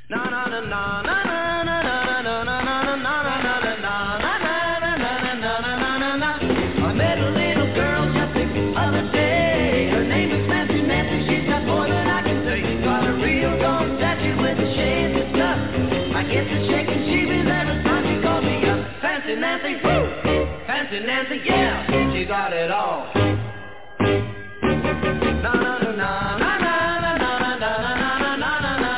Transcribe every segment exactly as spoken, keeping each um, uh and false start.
Na na na na na na na na na na na na na na na. I met a little girl just the other day. Her name is Nancy Nancy. She's got more than I can say. Got a real gold statue with a shade of stuff. I get to shaking sheepies every time she calls me up. Fancy Nancy, woo! Fancy Nancy, yeah, she got it all. Na na na na na na na na na na na na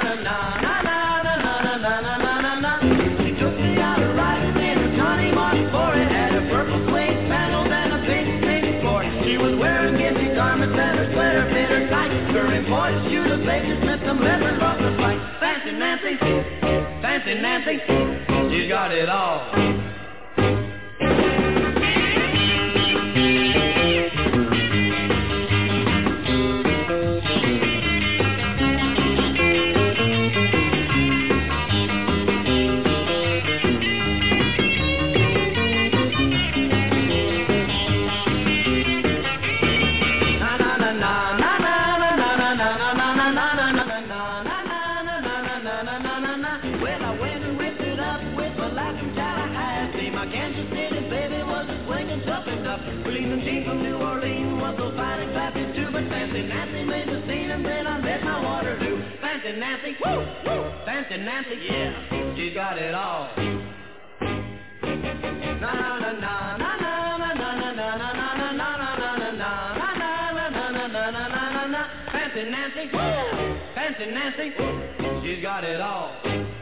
na na. She took me out riding in a Johnny Martin for it. Had a purple suede sandals and a pink pink cord. She was wearing ginty garments and her sweater fit her tight. Her imported shoes of Baker Smith, some leather off the fight. Fancy Nancy, Fancy Nancy, she's got it all. Nancy, woo, woo, Fancy Nancy, yeah, she got it all. Na na na na na na na na na na na na na na na na. Fancy Nancy, woo, Fancy Nancy, she's got it all.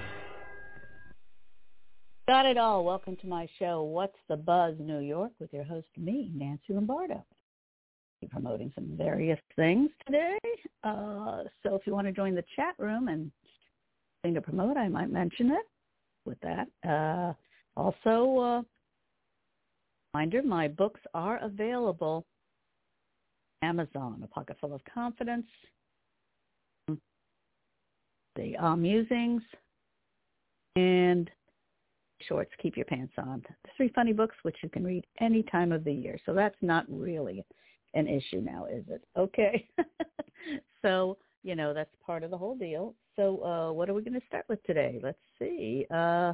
Got it all. Welcome to my show, What's the Buzz, New York, with your host, me, Nancy Lombardo. I'm promoting some various things today. Uh, so if you want to join the chat room and thing to promote, I might mention it with that. Uh, also, uh, reminder, my books are available on Amazon, A Pocket Full of Confidence, The uh, Musings, and Shorts, Keep Your Pants On. The three funny books, which you can read any time of the year. So that's not really an issue now, is it? Okay. So, you know, that's part of the whole deal. So uh, what are we going to start with today? Let's see. Uh,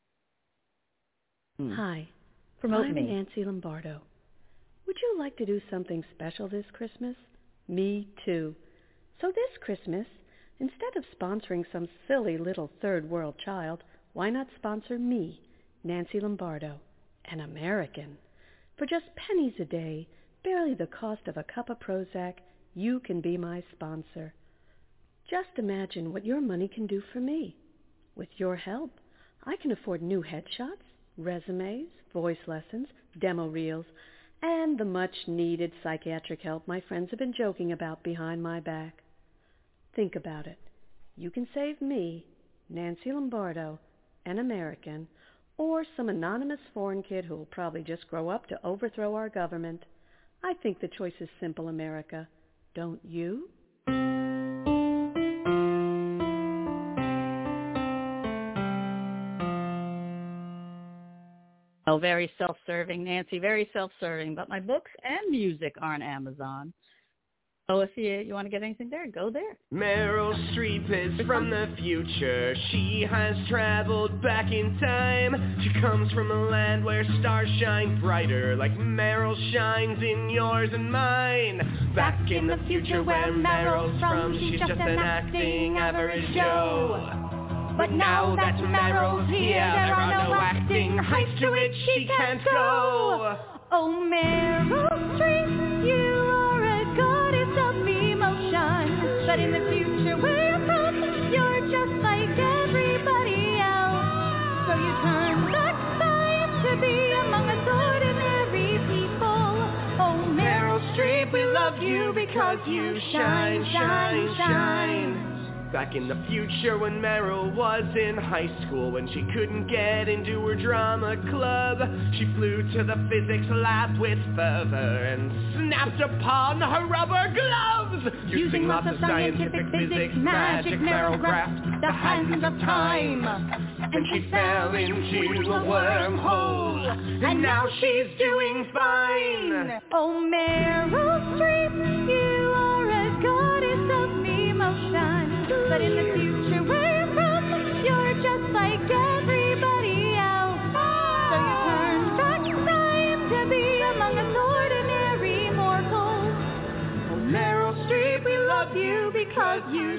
hmm. Hi, Promote I'm me. Nancy Lombardo. Would you like to do something special this Christmas? Me too. So this Christmas, instead of sponsoring some silly little third world child, why not sponsor me, Nancy Lombardo, an American? For just pennies a day, barely the cost of a cup of Prozac, you can be my sponsor. Just imagine what your money can do for me. With your help, I can afford new headshots, resumes, voice lessons, demo reels, and the much-needed psychiatric help my friends have been joking about behind my back. Think about it. You can save me, Nancy Lombardo, an American, or some anonymous foreign kid who will probably just grow up to overthrow our government. I think the choice is simple, America. Don't you? Oh, very self-serving, Nancy, very self-serving. But my books and music are on Amazon. So if you, you want to get anything there, go there. Meryl Streep is from the future. She has traveled back in time. She comes from a land where stars shine brighter, like Meryl shines in yours and mine. Back in the future where Meryl's from, she's just an acting average Joe. But now that Meryl's here, there are no acting heights to which she can't go. Oh, Meryl Streep, you are a goddess of emotion. But in the future where you're from, you're just like everybody else. So you turn backside to be among us ordinary people. Oh, Meryl Streep, we love you because you shine, shine, shine. Back in the future when Meryl was in high school, when she couldn't get into her drama club, she flew to the physics lab with fervor and snapped upon her rubber gloves. Using, Using lots of scientific physics, magic, Meryl grasped the hands of time, and she fell into a wormhole, and now she's doing fine. Oh, Meryl Streep, you are a goddess of emotion. But in the future where you're from,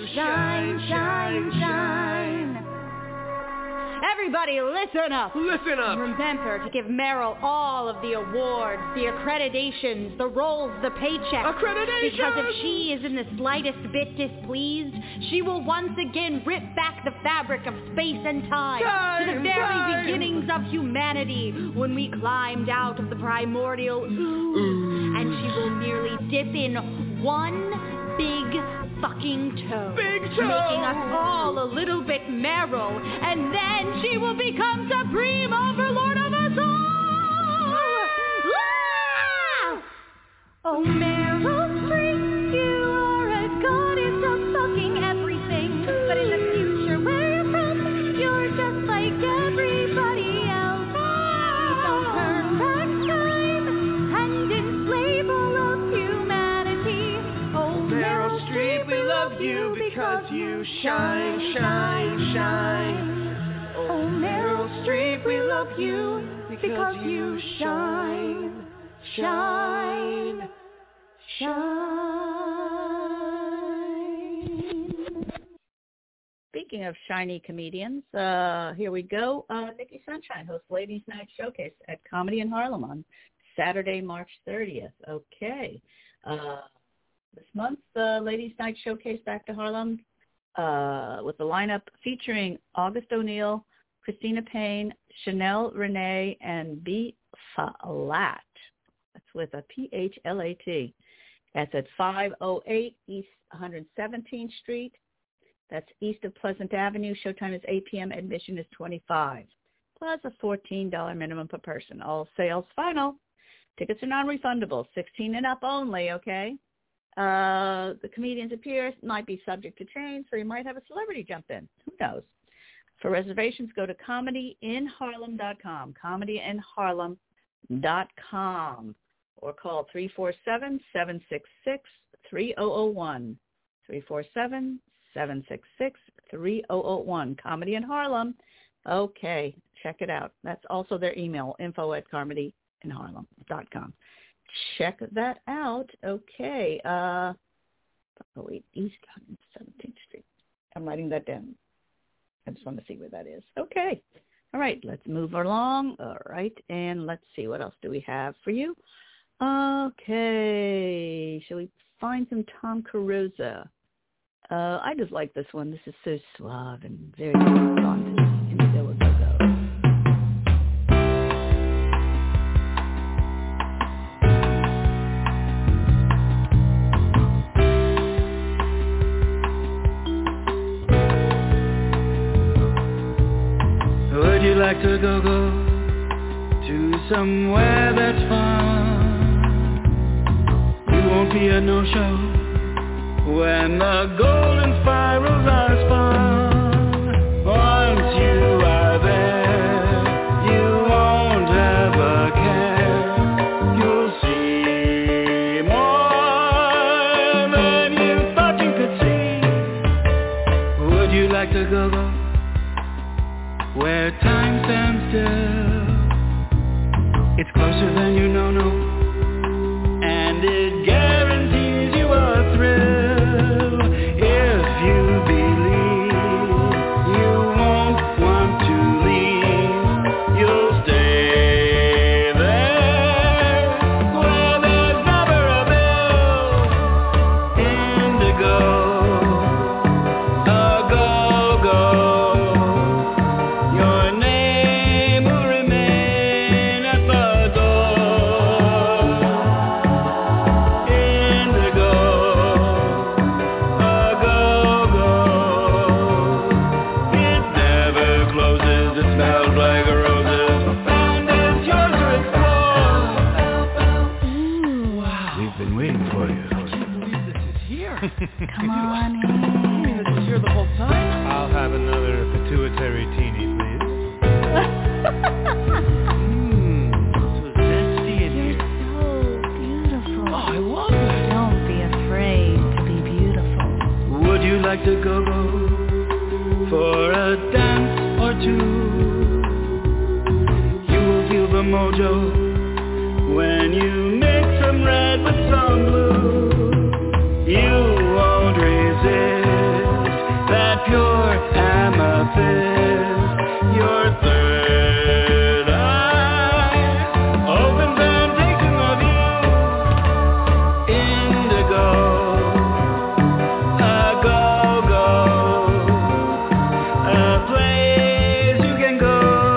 shine, shine, shine. Everybody listen up. Listen up. Remember to give Meryl all of the awards, the accreditations, the roles, the paychecks. Accreditation! Because if she is in the slightest bit displeased, she will once again rip back the fabric of space and time, time to the very time. beginnings of humanity when we climbed out of the primordial ooze. Ooh. And she will merely dip in one big fucking toe, Big toe! making us all a little bit Meryl, and then she will become supreme overlord of us all! Ah! Oh, Meryl Streep, you are a goddess of fucking everything, but in the future where you're from, you're just like everybody else. So turn back time and enslave all of humanity. Oh, Meryl Streep, we love you because you shine, shine, shine. Oh, Meryl Streep, we love you because you shine, shine, shine. Speaking of shiny comedians, uh, here we go. Uh, Nikki Sunshine hosts Ladies Night Showcase at Comedy in Harlem on Saturday, March thirtieth. Okay. Uh, this month, the Ladies Night Showcase back to Harlem uh, with the lineup featuring August O'Neill, Christina Payne, Chanel Renee, and B. Flat. That's with a P H L A T. That's at five oh eight East one hundred seventeenth Street. That's east of Pleasant Avenue. Showtime is eight p.m. Admission is twenty-five dollars, plus a fourteen dollars minimum per person. All sales final. Tickets are non-refundable. sixteen and up only, okay? Uh, the comedians appear might be subject to change, so you might have a celebrity jump in. Who knows? For reservations, go to comedy in harlem dot com, comedy in harlem dot com, or call three four seven, seven six six, three oh oh one, three four seven, seven six six, three oh oh one, Comedy in Harlem. Okay, check it out. That's also their email, info at comedy in harlem dot com. Check that out. Okay. Uh, oh, wait, East one hundred seventeenth Street. I'm writing that down. I just want to see where that is. Okay. All right, let's move along. All right, and let's see. What else do we have for you? Okay. Shall we find some Tom Caruso? Uh, I just like this one. This is so suave and very fun. Here we go. Would you like to go go to somewhere that's fun? You won't be a no-show when the golden spirals are spun. Once you are there, you won't ever care. You'll see more than you thought you could see. Would you like to go go where time stands still? It's closer than you know, no, and it guarantees you a thrill. If you believe, you won't want to leave. You'll stay there where there's never a bill. Indigo, a go-go. Your name will remain at the door. Indigo, a go-go. It never closes, it smells like roses, and it's yours to explore. Wow. We've been waiting for you. I can't believe this is here. Come on in. This is here the whole time? I'll have another pituitary teeny, please. Mmm, so zesty in You're here. so beautiful. Oh, I love it. Don't be afraid to be beautiful. Would you like to go go for a dance or two? You will feel the mojo when you mix some red with some blue. You won't resist. amethyst, your third eye opens and takes in the view. Indigo, a go-go, a place you can go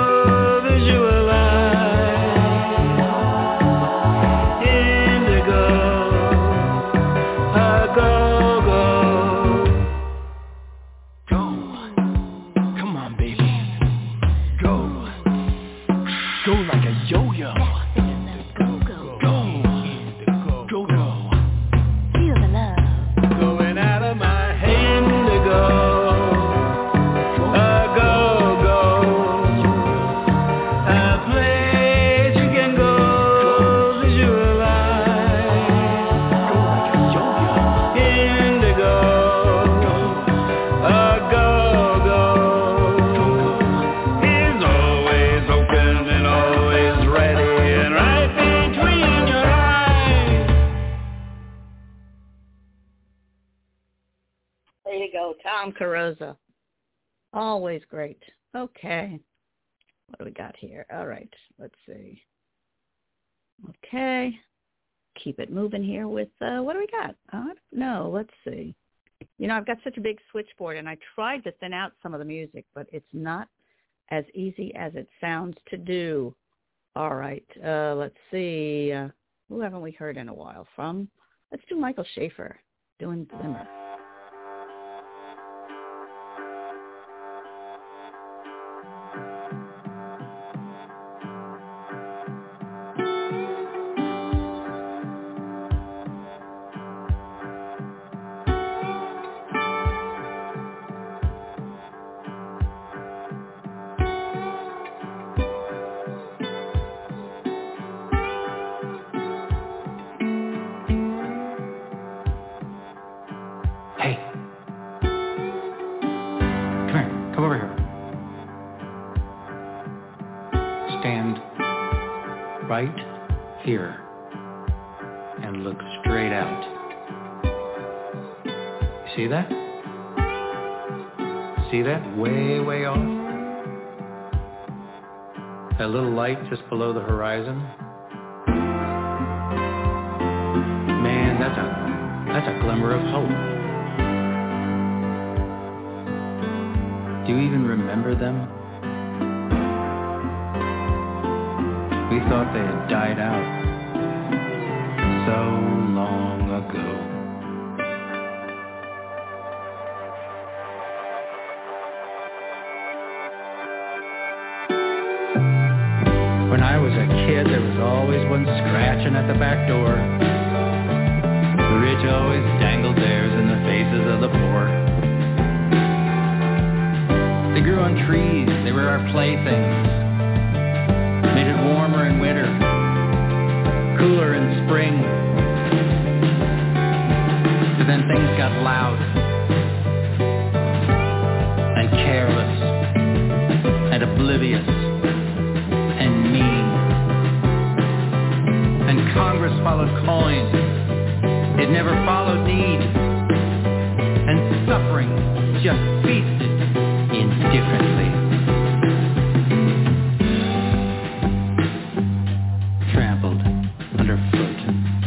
visualize. Indigo, a go-go. Go, come on, baby. Go, go like a yo-yo. Go, go, Go, go, go. feel the love. Going out of my head. Indigo, a go-go, a place you can go visualize. Go like a yo-yo. Indigo, a go-go, is always open and always ready and right between your eyes. There you go, Tom Carosa. Always great. Okay. What do we got here? All right. Let's see. Okay. Keep it moving here with, uh, what do we got? I don't know. Let's see. You know, I've got such a big switchboard, and I tried to thin out some of the music, but it's not as easy as it sounds to do. All right. Uh, let's see. Uh, who haven't we heard in a while from? Let's do Michael Schaefer doing Glimmer. Hey. Come here. Come over here. Stand right here and look straight out. You see that? See that? Way, way off? That little light just below the horizon? Man, that's a that's a glimmer of hope. Do you even remember them? We thought they had died out so long ago. When I was a kid, there was always one scratching at the back door. The rich always dangled theirs in the faces of the poor. They grew on trees, they were our playthings. Made it warmer in winter, cooler in spring. But then things got loud and careless and oblivious and mean. And Congress followed coin. It never followed need. And suffering just feasted indifferently. Trampled underfoot.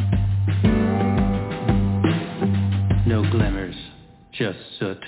No glimmers, just soot.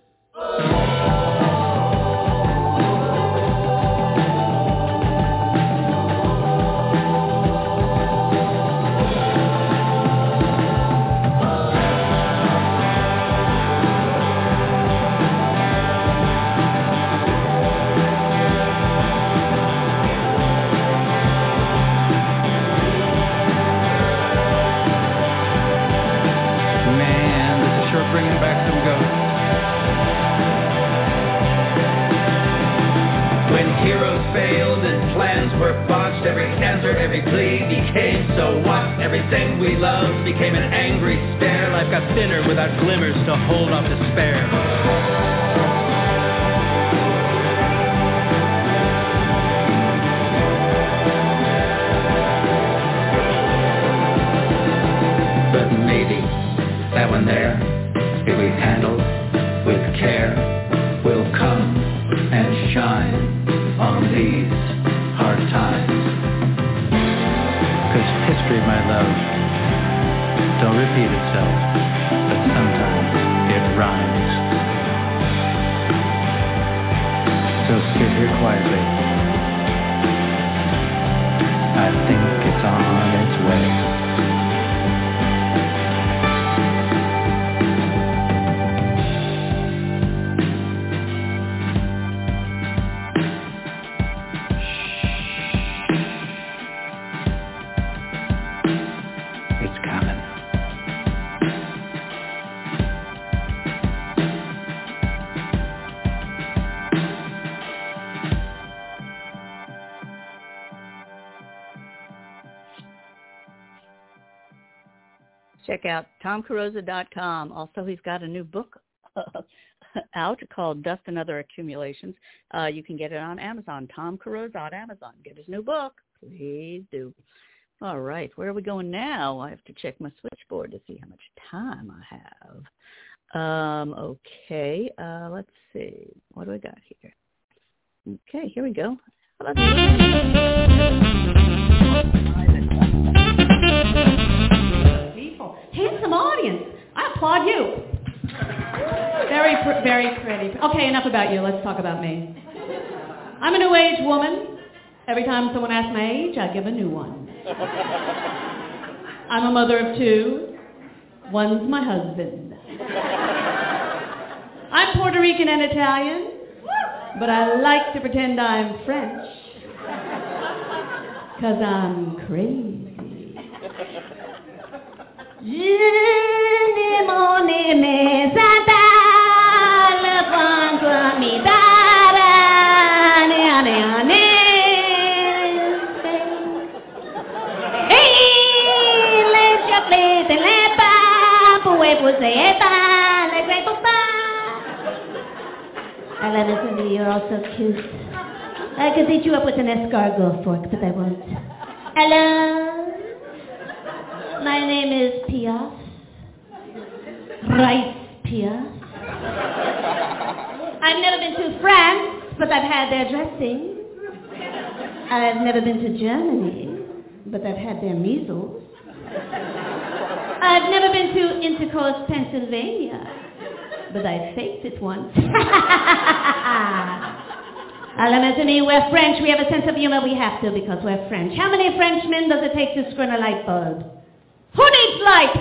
Everything we loved became an angry stare. Life got thinner without glimmers to hold off despair. But maybe that one there, if we handle with care, will love don't repeat itself, but sometimes it rhymes. So sit here quietly. I think it's on its way. Check out tom carosa dot com. Also, he's got a new book out called Dust and Other Accumulations. Uh, you can get it on Amazon. Tom Carosa on Amazon. Get his new book. Please do. All right. Where are we going now? I have to check my switchboard to see how much time I have. Um, okay. Uh, let's see. What do I got here? Okay. Here we go. How about Handsome audience. I applaud you. Very, pr- very pretty. Okay, enough about you. Let's talk about me. I'm a new age woman. Every time someone asks my age, I give a new one. I'm a mother of two. One's my husband. I'm Puerto Rican and Italian, but I like to pretend I'm French. Because I'm crazy. Je ne m'en aimais pas le François Midara, ne ne ne. Et les chapelets de l'épa, pouvez vous aider pas le great papa. I love it, Cindy. You're all so cute. I could beat you up with an escargot fork, but I won't. Hello. My name is Piaf. Rice Piaf. I've never been to France, but I've had their dressing. I've never been to Germany, but I've had their measles. I've never been to Intercourse, Pennsylvania, but I faked it once. Listen to me, we're French. We have a sense of humor. We have to because we're French. How many Frenchmen does it take to screw in a light bulb? Who needs light?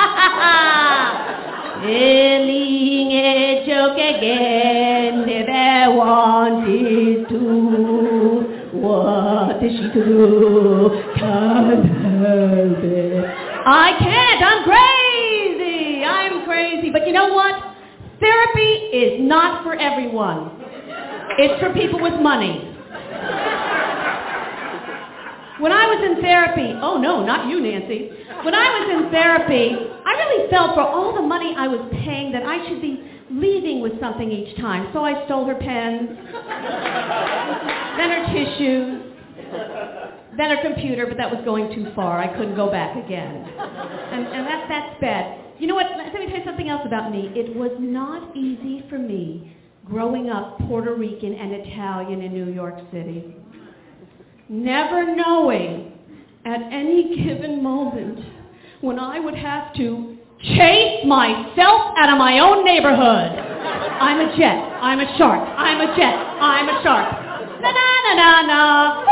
Telling a joke again, never wanted to. What is she to do? Can't help it. I can't. I'm crazy. I'm crazy. But you know what? Therapy is not for everyone. It's for people with money. When I was in therapy, oh no, not you, Nancy. When I was in therapy, I really felt for all the money I was paying that I should be leaving with something each time. So I stole her pens, then her tissues, then her computer, but that was going too far. I couldn't go back again. And, and that, that's bad. You know what? Let me tell you something else about me. It was not easy for me growing up Puerto Rican and Italian in New York City. Never knowing at any given moment when I would have to chase myself out of my own neighborhood. I'm a jet. I'm a shark. I'm a jet. I'm a shark. Na na na na na.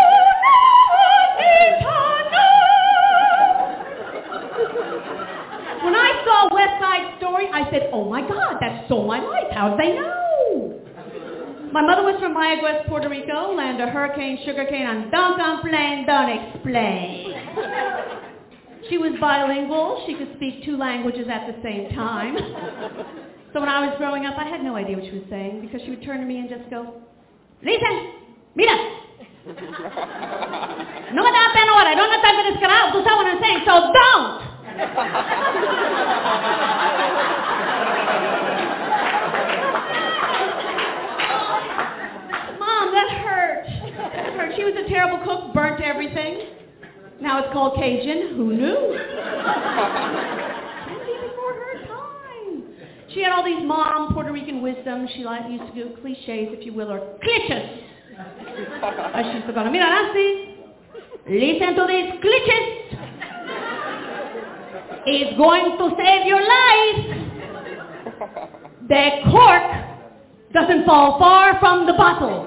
When I saw West Side Story, I said, oh my God, that stole my life. How'd they know? My mother was from Mayaguez, Puerto Rico, land of hurricane, sugarcane, and don't complain, don't explain. She was bilingual. She could speak two languages at the same time. So when I was growing up, I had no idea what she was saying because she would turn to me and just go, listen, mira. No me da pena ahora. I don't have time for this carajo. Tú sabes what I'm saying, so don't. Mom, that hurt. That hurt. She was a terrible cook, burnt everything. Now it's called Cajun. Who knew? twenty before her time. She had all these mom Puerto Rican wisdom. She like used to do cliches, if you will, or cliches. As she used to go, mira, Nancy, listen to these cliches. is going to save your life. The cork doesn't fall far from the bottle.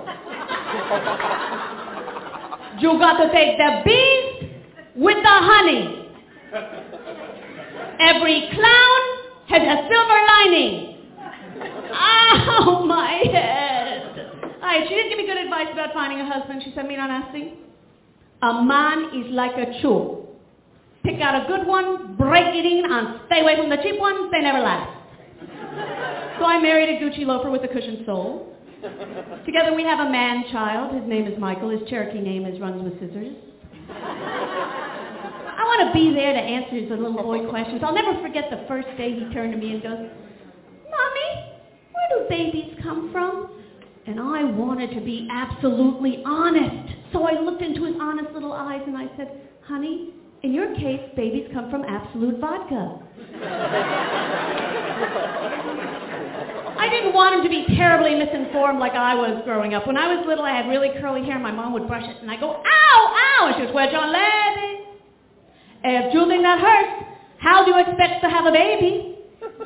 You got to take the bees with the honey. Every clown has a silver lining. Ow, my head. All right, she didn't give me good advice about finding a husband. She said, Mira Nasty, a man is like a shoe. Pick out a good one, break it in, and stay away from the cheap ones. They never last. So I married a Gucci loafer with a cushioned sole. Together we have a man-child. His name is Michael. His Cherokee name is Runs with Scissors. I want to be there to answer his little boy questions. I'll never forget the first day he turned to me and goes, Mommy, where do babies come from? And I wanted to be absolutely honest. So I looked into his honest little eyes and I said, honey, in your case, babies come from Absolute vodka. I didn't want him to be terribly misinformed like I was growing up. When I was little, I had really curly hair, and my mom would brush it, and I go, ow, ow, and she goes, well, John Lady, if you think that hurts, how do you expect to have a baby?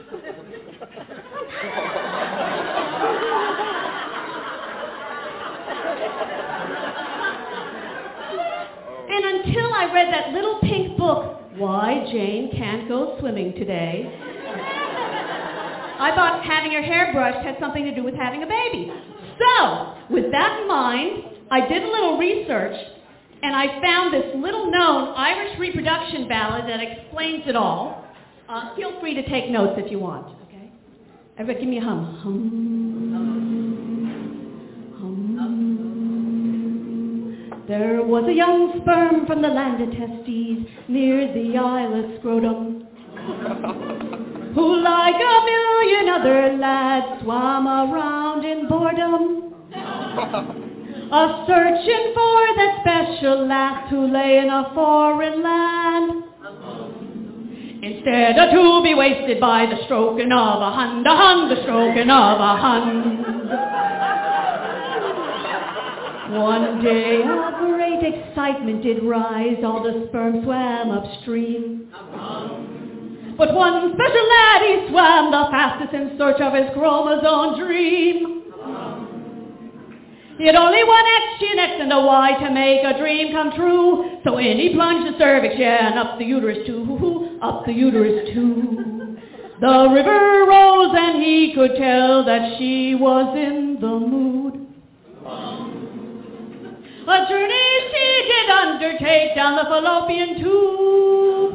And until I read that little pink book, Why Jane Can't Go Swimming Today, I thought having your hair brushed had something to do with having a baby. So, with that in mind, I did a little research, and I found this little-known Irish reproduction ballad that explains it all. Uh, feel free to take notes if you want, okay? Everybody give me a hum. Hum. Hum. There was a young sperm from the land of Testes near the Isle of Scrotum, who like a million other lads swam around in boredom, a searching for that special lass who lay in a foreign land, instead of to be wasted by the stroking of a hun, a hun, the stroking of a hun. One day a great excitement did rise, all the sperm swam upstream. But one special lad, he swam the fastest in search of his chromosome dream. He had only one X, G, and X, and a Y to make a dream come true. So in he plunged the cervix, yeah, and up the uterus too, up the uterus too. The river rose, and he could tell that she was in the mood. A journey she did undertake down the fallopian tube.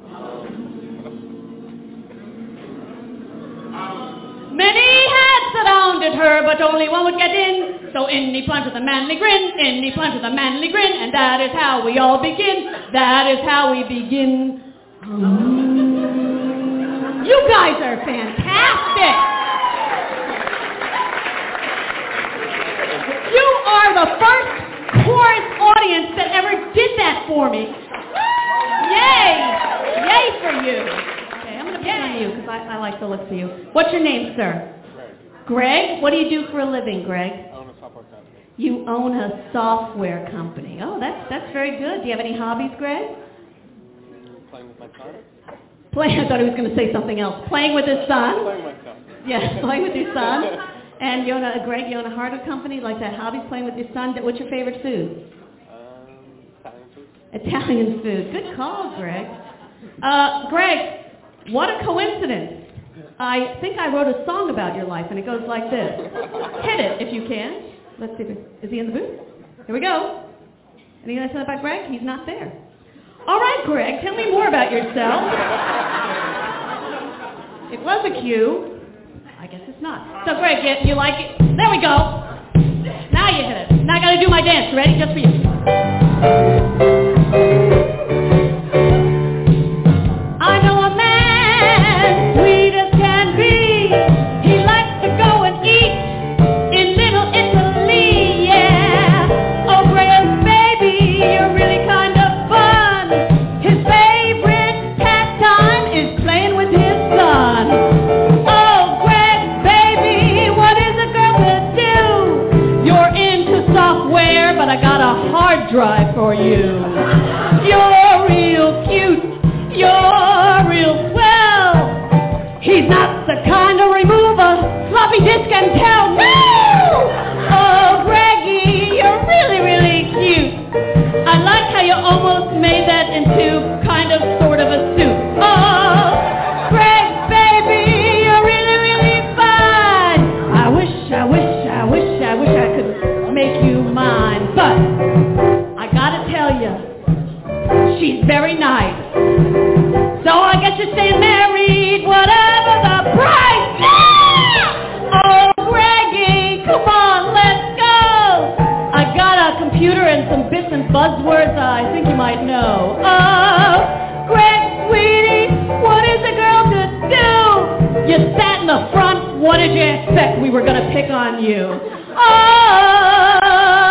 Many had surrounded her, but only one would get in. So in he plunged with a manly grin, in he plunged with a manly grin, and that is how we all begin. That is how we begin. Um, you guys are fantastic. You are the first chorus audience that ever did that for me. Yay! Yay for you. I'm going to pick on you because I, I like the looks of you. What's your name, sir? Greg. Greg? What do you do for a living, Greg? I own a software company. You own a software company. Oh, that's that's very good. Do you have any hobbies, Greg? Playing with my son. Play, I thought he was going to say something else. Playing with his son? Playing with my son. Yes, playing with your son. And you own a, Greg, you own a hardware company, like that hobbies, playing with your son. What's your favorite food? Um, Italian food. Italian food. Good call, Greg. Uh, Greg, what a coincidence. I think I wrote a song about your life, and it goes like this. Hit it, if you can. Let's see if it, is he in the booth? Here we go. Anything I said about Greg? He's not there. All right, Greg, tell me more about yourself. It was a cue. I guess it's not. So, Greg, you, you like it? There we go. Now you hit it. Now I got to do my dance. Ready? Just for you. I know a man, sweet as can be. He likes to go and eat in Little Italy, yeah. Oh, Greg, baby, you're really kind of fun. His favorite pastime is playing with his son. Oh, Greg, baby, what is a girl to do? You're into software, but I got a hard drive for you. You're real cute. You're real buzzwords I think you might know. Oh, Greg, sweetie, what is a girl to do? You sat in the front, what did you expect we were going to pick on you? Oh,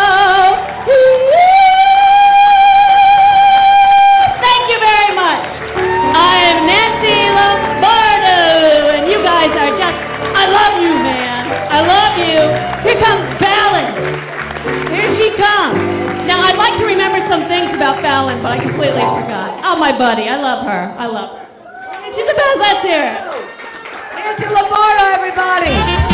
thank you very much. I am Nancy Lombardo, and you guys are just, I love you, man. I love you. Here comes Fallon. Here she comes. Now, I'd like to remember some things about Fallon, but I completely forgot. Oh, my buddy. I love her. I love her. She's the best. Let's hear it. Nancy Lombardo, everybody.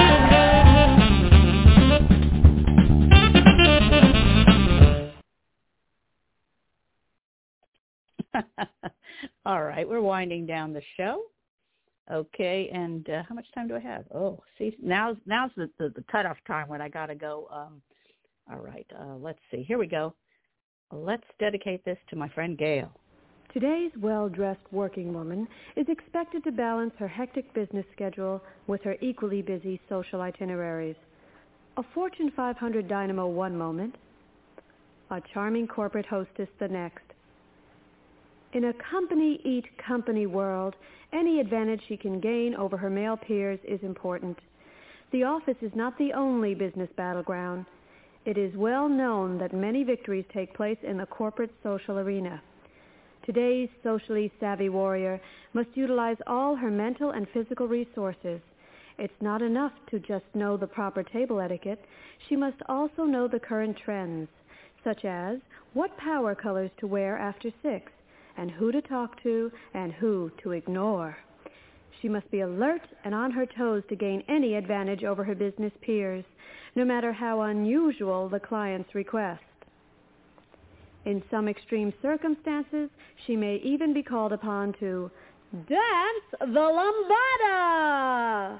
All right, we're winding down the show. Okay, and uh, how much time do I have? Oh, see, now's now's the, the, the cutoff time when I got to go. Um, all right, uh, let's see. Here we go. Let's dedicate this to my friend Gail. Today's well-dressed working woman is expected to balance her hectic business schedule with her equally busy social itineraries. A Fortune five hundred dynamo one moment, a charming corporate hostess the next. In a company-eat-company world, any advantage she can gain over her male peers is important. The office is not the only business battleground. It is well known that many victories take place in the corporate social arena. Today's socially savvy warrior must utilize all her mental and physical resources. It's not enough to just know the proper table etiquette. She must also know the current trends, such as what power colors to wear after six, and who to talk to and who to ignore. She must be alert and on her toes to gain any advantage over her business peers, no matter how unusual the client's request. In some extreme circumstances, she may even be called upon to dance the lambada.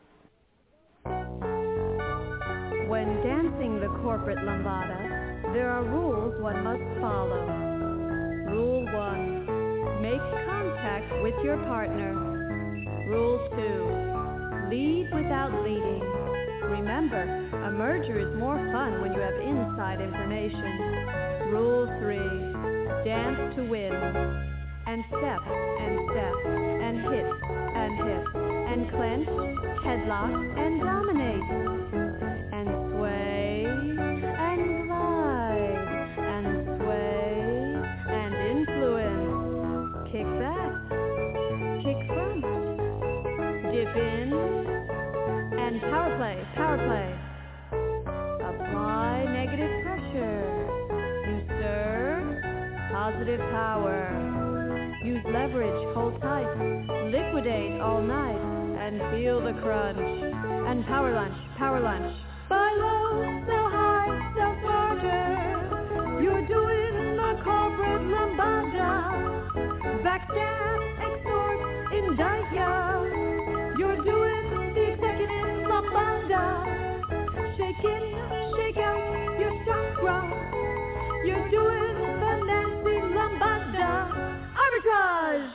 When dancing the corporate lambada, there are rules one must follow. Rule one, make contact with your partner. Rule two, lead without leading. Remember, a merger is more fun when you have inside information. Rule three, dance to win. And step, and step, and hit, and hit, and clench, headlock, and dominate. And sway, and glide, and sway, and influence. Kick back, kick front, dip in, and power play, power play. Apply negative pressure. You stir, positive power. Use leverage, hold tight, liquidate all night, and feel the crunch. And power lunch, power lunch. Buy low, sell high, sell smarter. You're doing the corporate lambada. Backstab, extort, indict ya. You're doing the executive lambada. Shake in, shake out your stock rock. You're doing the nasty lambada. Arbitrage.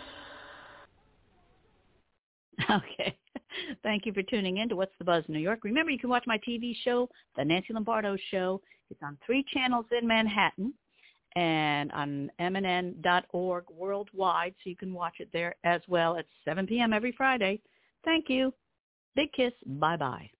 Okay. Thank you for tuning in to What's the Buzz New York. Remember, you can watch my T V show, The Nancy Lombardo Show. It's on three channels in Manhattan and on M N N dot org worldwide, so you can watch it there as well at seven p.m. every Friday. Thank you. Big kiss. Bye-bye.